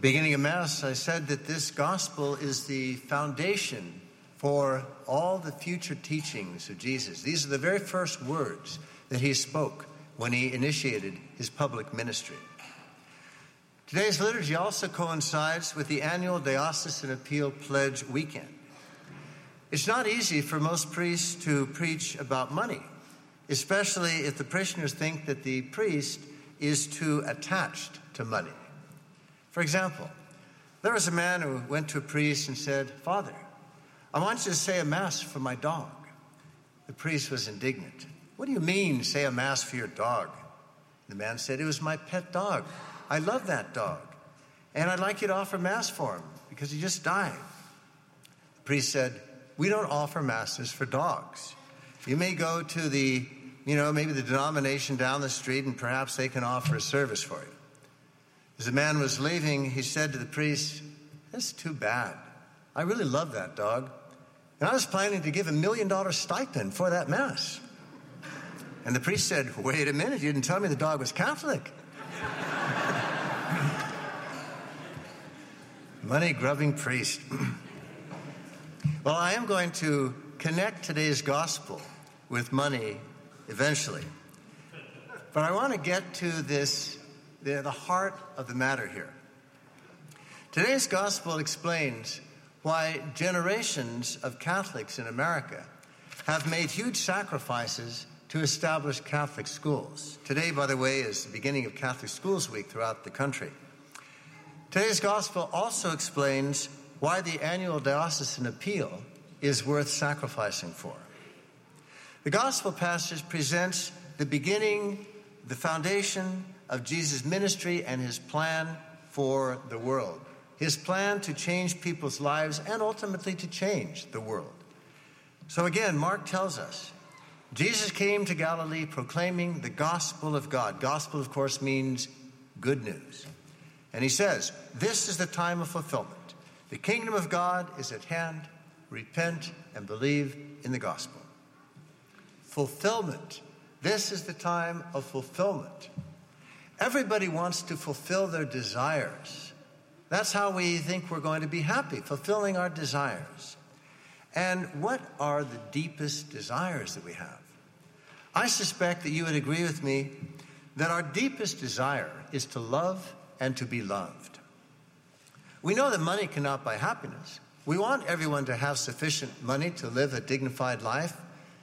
Beginning of Mass, I said that this gospel is the foundation for all the future teachings of Jesus. These are the very first words that he spoke when he initiated his public ministry. Today's liturgy also coincides with the annual Diocesan Appeal Pledge Weekend. It's not easy for most priests to preach about money, especially if the parishioners think that the priest is too attached to money. For example, there was a man who went to a priest and said, "Father, I want you to say a mass for my dog." The priest was indignant. "What do you mean, say a mass for your dog?" The man said, "It was my pet dog. I love that dog. And I'd like you to offer mass for him because he just died." The priest said, "We don't offer masses for dogs. You may go to maybe the denomination down the street and perhaps they can offer a service for you." As the man was leaving, he said to the priest, "That's too bad. I really love that dog. And I was planning to give $1 million stipend for that mass." And the priest said, "Wait a minute, you didn't tell me the dog was Catholic." Money-grubbing priest. Well, I am going to connect today's gospel with money eventually. But I want to get to the heart of the matter here. Today's gospel explains why generations of Catholics in America have made huge sacrifices to establish Catholic schools. Today, by the way, is the beginning of Catholic Schools Week throughout the country. Today's gospel also explains why the annual diocesan appeal is worth sacrificing for. The gospel passage presents the beginning, the foundation of Jesus' ministry and his plan for the world. His plan to change people's lives and ultimately to change the world. So again, Mark tells us, Jesus came to Galilee proclaiming the gospel of God. Gospel, of course, means good news. And he says, this is the time of fulfillment. The kingdom of God is at hand. Repent and believe in the gospel. Fulfillment. This is the time of fulfillment. Everybody wants to fulfill their desires. That's how we think we're going to be happy, fulfilling our desires. And what are the deepest desires that we have? I suspect that you would agree with me that our deepest desire is to love and to be loved. We know that money cannot buy happiness. We want everyone to have sufficient money to live a dignified life.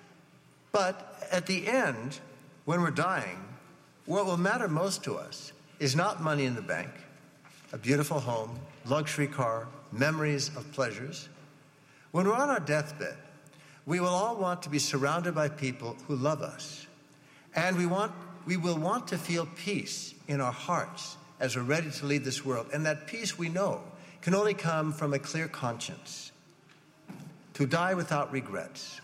But at the end, when we're dying, what will matter most to us is not money in the bank, a beautiful home, luxury car, memories of pleasures. When we're on our deathbed, we will all want to be surrounded by people who love us. And we will want to feel peace in our hearts as we're ready to leave this world. And that peace, we know, can only come from a clear conscience. To die without regrets.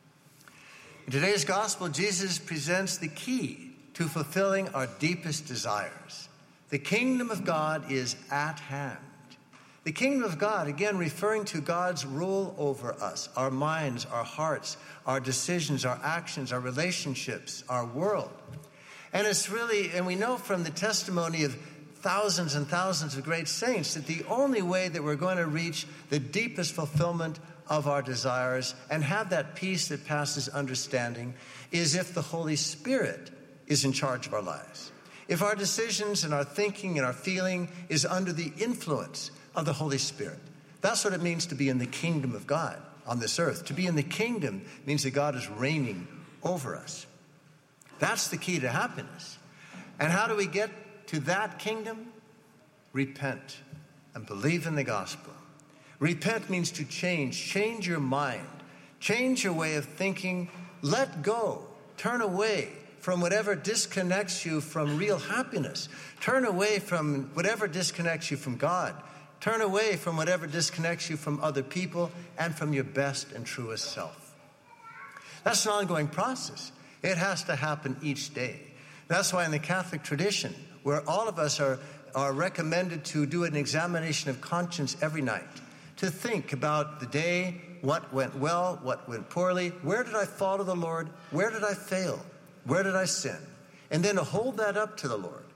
In today's gospel, Jesus presents the key to fulfilling our deepest desires. The kingdom of God is at hand. The kingdom of God, again, referring to God's rule over us, our minds, our hearts, our decisions, our actions, our relationships, our world. And we know from the testimony of thousands and thousands of great saints that the only way that we're going to reach the deepest fulfillment of our desires and have that peace that passes understanding is if the Holy Spirit is in charge of our lives. If our decisions and our thinking and our feeling is under the influence of the Holy Spirit. That's what it means to be in the kingdom of God on this earth. To be in the kingdom means that God is reigning over us. That's the key to happiness. And how do we get to that kingdom? Repent and believe in the gospel. Repent means to change your mind, change your way of thinking, let go, turn away from whatever disconnects you from real happiness. Turn away from whatever disconnects you from God. Turn away from whatever disconnects you from other people and from your best and truest self. That's an ongoing process. It has to happen each day. That's why in the Catholic tradition, where all of us are recommended to do an examination of conscience every night, to think about the day, what went well, what went poorly, where did I follow the Lord, where did I fail, where did I sin, and then to hold that up to the Lord,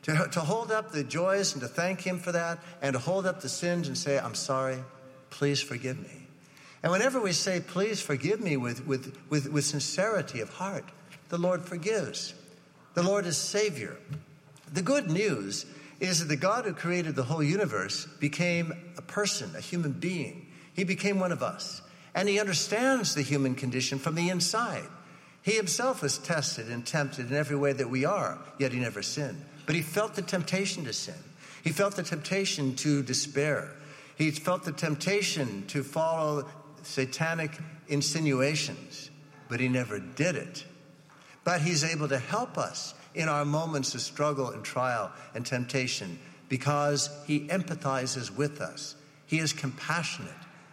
to hold up the joys and to thank him for that, and to hold up the sins and say, I'm sorry, please forgive me. And whenever we say, please forgive me with sincerity of heart, the Lord forgives. The Lord is Savior. The good news is that the God who created the whole universe became a person, a human being. He became one of us. And he understands the human condition from the inside. He himself was tested and tempted in every way that we are, yet he never sinned. But he felt the temptation to sin. He felt the temptation to despair. He felt the temptation to follow satanic insinuations, but he never did it. But he's able to help us in our moments of struggle and trial and temptation because he empathizes with us. He is compassionate.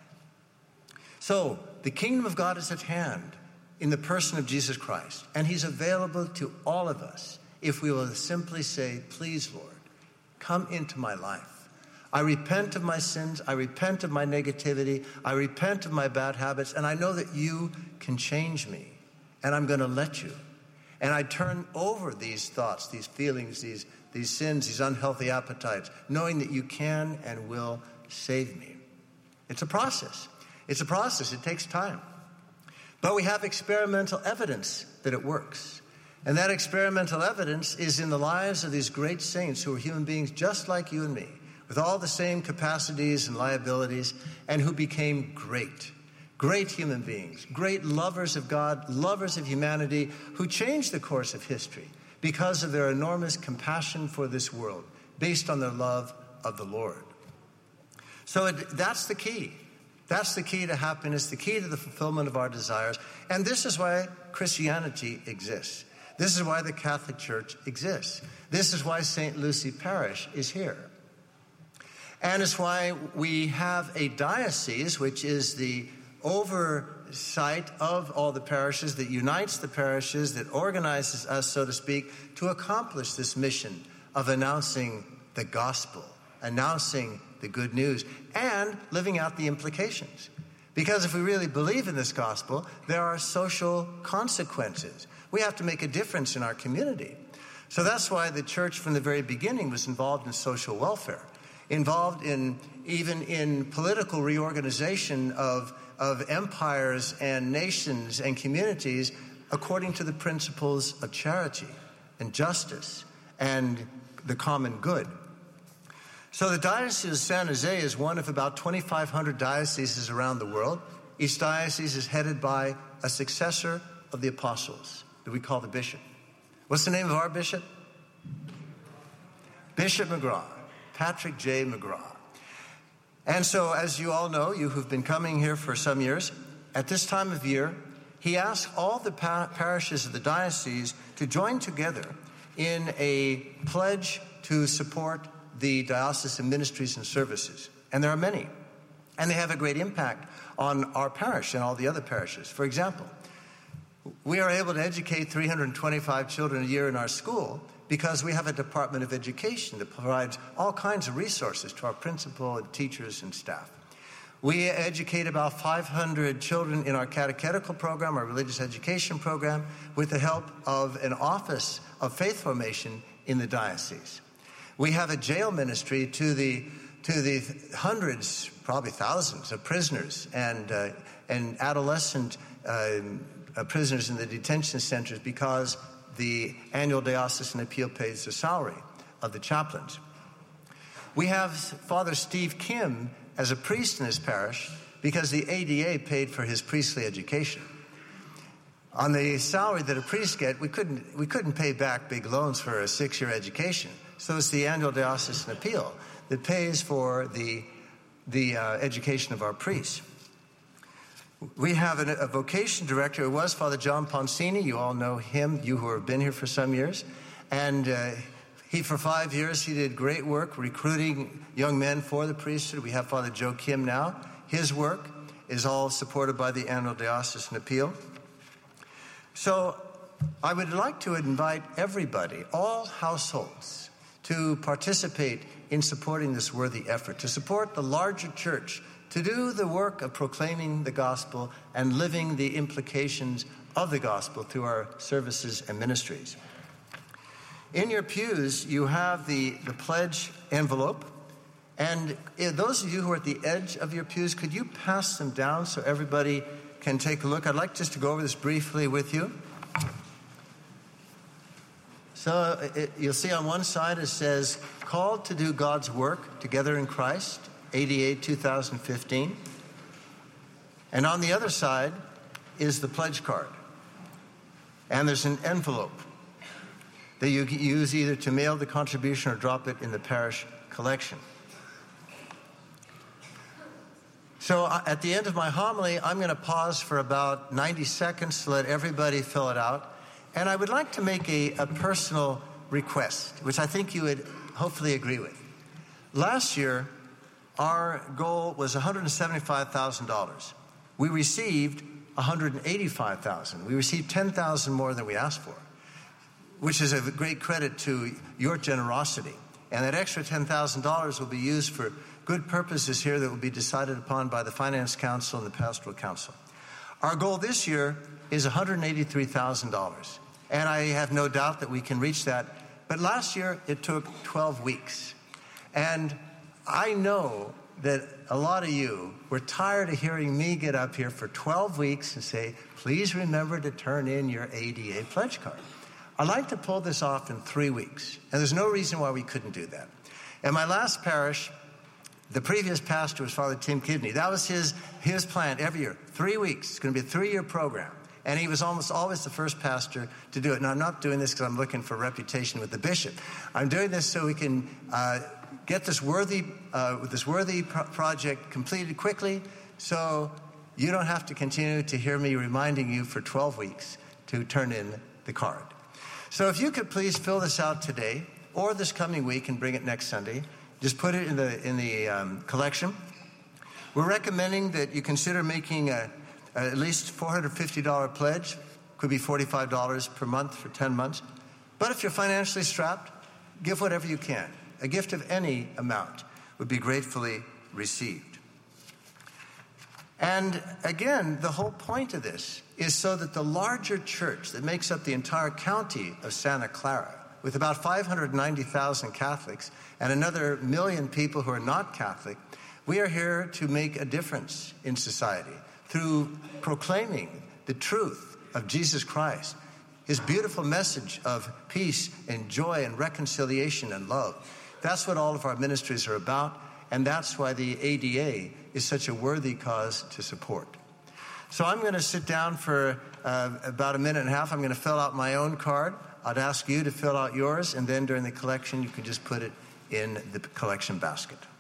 So the kingdom of God is at hand in the person of Jesus Christ, and he's available to all of us if we will simply say, please, Lord, come into my life. I repent of my sins. I repent of my negativity. I repent of my bad habits, and I know that you can change me, and I'm going to let you. And I turn over these thoughts, these feelings, these sins, these unhealthy appetites, knowing that you can and will save me. It's a process. It's a process. It takes time. But we have experimental evidence that it works. And that experimental evidence is in the lives of these great saints who are human beings just like you and me, with all the same capacities and liabilities, and who became great human beings, great lovers of God, lovers of humanity, who changed the course of history because of their enormous compassion for this world, based on their love of the Lord. So that's the key. That's the key to happiness, the key to the fulfillment of our desires. And this is why Christianity exists. This is why the Catholic Church exists. This is why St. Lucy Parish is here. And it's why we have a diocese, which is the oversight of all the parishes, that unites the parishes, that organizes us, so to speak, to accomplish this mission of announcing the gospel, announcing the good news, and living out the implications. Because if we really believe in this gospel, there are social consequences. We have to make a difference in our community. So that's why the church from the very beginning was involved in social welfare, involved even in political reorganization of empires and nations and communities according to the principles of charity and justice and the common good. So the Diocese of San Jose is one of about 2,500 dioceses around the world. Each diocese is headed by a successor of the apostles that we call the bishop. What's the name of our bishop? Bishop McGraw, Patrick J. McGraw. And so, as you all know, you who've been coming here for some years, at this time of year, he asked all the parishes of the diocese to join together in a pledge to support the diocesan ministries and services. And there are many. And they have a great impact on our parish and all the other parishes. For example, we are able to educate 325 children a year in our school because we have a Department of Education that provides all kinds of resources to our principal and teachers and staff. We educate about 500 children in our catechetical program, our religious education program, with the help of an office of faith formation in the diocese. We have a jail ministry to the hundreds, probably thousands of prisoners and adolescent prisoners in the detention centers because the annual diocesan appeal pays the salary of the chaplains. We have Father Steve Kim as a priest in his parish because the ADA paid for his priestly education. On the salary that a priest get, we couldn't pay back big loans for a 6-year education. So it's the annual diocesan appeal that pays for the education of our priests. We have a vocation director who was Father John Poncini. You all know him, you who have been here for some years. And for 5 years, he did great work recruiting young men for the priesthood. We have Father Joe Kim now. His work is all supported by the annual diocesan appeal. So I would like to invite everybody, all households, to participate in supporting this worthy effort, to support the larger church, to do the work of proclaiming the gospel and living the implications of the gospel through our services and ministries. In your pews, you have the pledge envelope. And those of you who are at the edge of your pews, could you pass them down so everybody can take a look? I'd like just to go over this briefly with you. So you'll see on one side it says, Called to do God's work together in Christ, ADA 2015. And on the other side is the pledge card. And there's an envelope that you can use either to mail the contribution or drop it in the parish collection. So at the end of my homily, I'm going to pause for about 90 seconds to let everybody fill it out. And I would like to make a personal request, which I think you would hopefully agree with. Last year, our goal was $175,000. We received $185,000. We received $10,000 more than we asked for, which is a great credit to your generosity. And that extra $10,000 will be used for good purposes here that will be decided upon by the Finance Council and the Pastoral Council. Our goal this year is $183,000. And I have no doubt that we can reach that. But last year, it took 12 weeks. And I know that a lot of you were tired of hearing me get up here for 12 weeks and say, please remember to turn in your ADA pledge card. I'd like to pull this off in 3 weeks. And there's no reason why we couldn't do that. In my last parish, the previous pastor was Father Tim Kidney. That was his plan every year. 3 weeks. It's going to be a 3-year program. And he was almost always the first pastor to do it. Now, I'm not doing this because I'm looking for reputation with the bishop. I'm doing this so we can get this worthy project completed quickly, so you don't have to continue to hear me reminding you for 12 weeks to turn in the card. So if you could please fill this out today or this coming week and bring it next Sunday, just put it in the collection. We're recommending that you consider making at least $450 pledge. Could be $45 per month for 10 months. But if you're financially strapped, give whatever you can. A gift of any amount would be gratefully received. And again, the whole point of this is so that the larger church that makes up the entire county of Santa Clara, with about 590,000 Catholics and another 1 million people who are not Catholic, we are here to make a difference in society through proclaiming the truth of Jesus Christ, his beautiful message of peace and joy and reconciliation and love. That's what all of our ministries are about, and that's why the ADA is such a worthy cause to support. So I'm going to sit down for about a minute and a half. I'm going to fill out my own card. I'd ask you to fill out yours, and then during the collection, you can just put it in the collection basket.